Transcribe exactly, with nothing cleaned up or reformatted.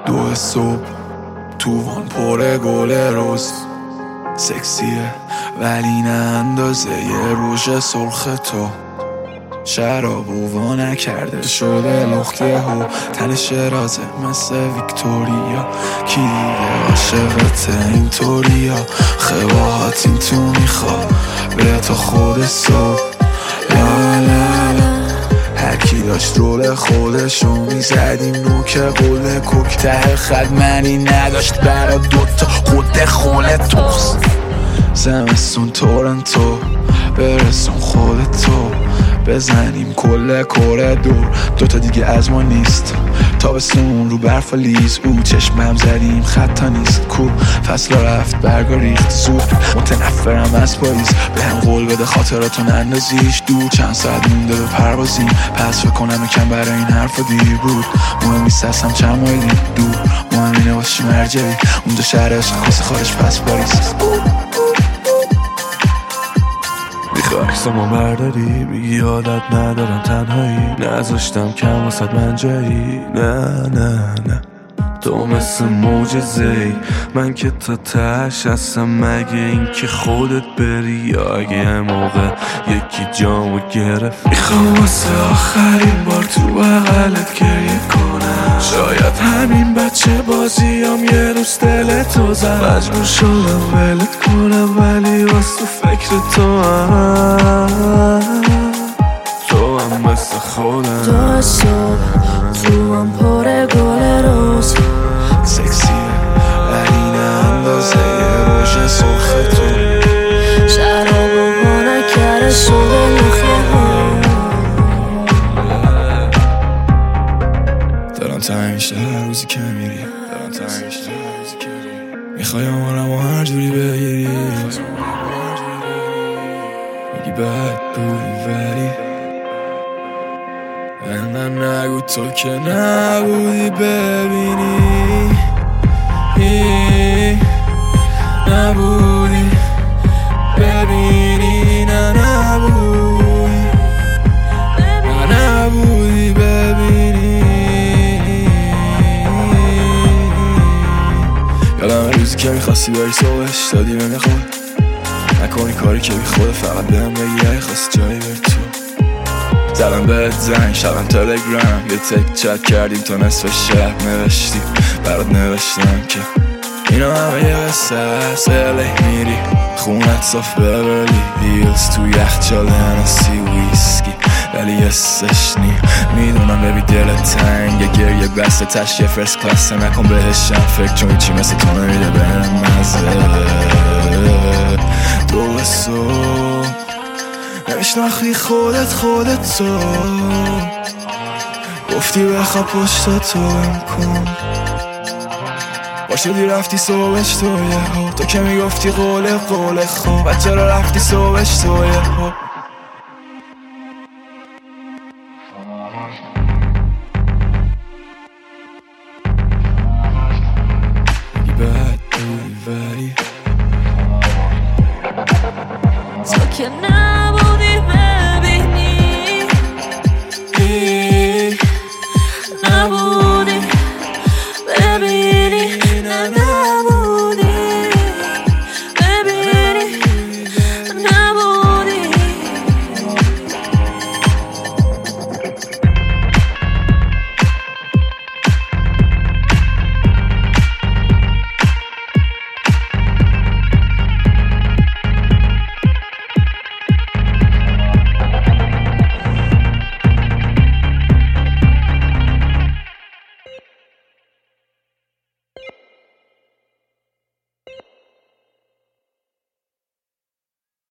دو صبح توان پر گل روز، سکسیه ولی نه اندازه یه روژ سرخ تو. شراب و وا نکرده شده لخته ها، تن شرازه مثل ویکتوریا. کی دیگه عاشقته اینطوریا، خواهات این تو میخوا به تا خود صبح. لا لا لا هرکی داشت رول خودشو میزدیم نوک قول کوک. ته خد منی نداشت برا دوتا خود خول توست. زمستون تورنتو برسون خودتو، بزنیم کل کره دور دوتا دیگه از ما نیست. تابستون رو برف و لیز او چشمم زدیم خطا نیست. کو فصل رفت برگا ریخت زود، متنفرم از پاییز. به هم قول بده خاطراتو نندازیش دور. چند ساعت مونده به پروازیم، پس فکر کنم یکم برای این حرفا دیر بود. مهم نیست هستم چند مایلی دور، مهم اینه باشی مرجعی اونجا شهرش خواسته خارج پس پاریس. عکسمو برداری بگی عادت ندارم تنهایی، نذاشتم کم واسد من جایی. نه نه نه تو مثل معجزه‌ای، من که تا تهش هستم. مگه این که خودت بری یا اگه یه موقع یکی جامو گرفت. میخوام واسه آخرین بار تو بغلت گریه کنم. شاید همین بچه بازیام یه روز دلتو زد. مجبور شدم ولت کنم ولی واسه فکر تو هم تو هم مثل خودم. تو صبح تو هم پر گل روز، سکسیه ولی نه اندازه یه روژ سرخ تو. شراب و وا نکرده شده لخته ها. دارم تنگ میشه هر روزی که میری، دارم تنگ میشه هر روزی که میری. میخوای آمارم و هر جوری بگیری، میگی بد بودی ولی من نگو تو که نبودی. ببینی ای نبودی، ببینی نه نبودی، نه نبودی ببینی. یادم روزی که میخواستی بری صبحش دادی من خود، نکنی کاری که بی خود. فقط بهم بگی اگه خواستی جایی بری تو. زدم بهت زنگ شبم تلگرام، یه تک چت کردیم تا نصف شب. نوشتی برات نوشتم که اینا همه یه قصه هست. الی میری خونت صاف ببرلی هیلز، تو یخچال هنسی ویسکی ولی حسش نی. میدونم ببی دل تنگ گریه بسته تش یه فرست کلاس نکن بهشم فکر، چون چی مثل تو نمیده بهم مزه. دو صبح نمیشناختی خودت خودت تو، گفتی بخواب پشتا تو بم کن. باشدی رفتی صبحش تو یه ها، تو که میگفتی قوله قوله خوب. بچه رو رفتی صبحش تو یه ها.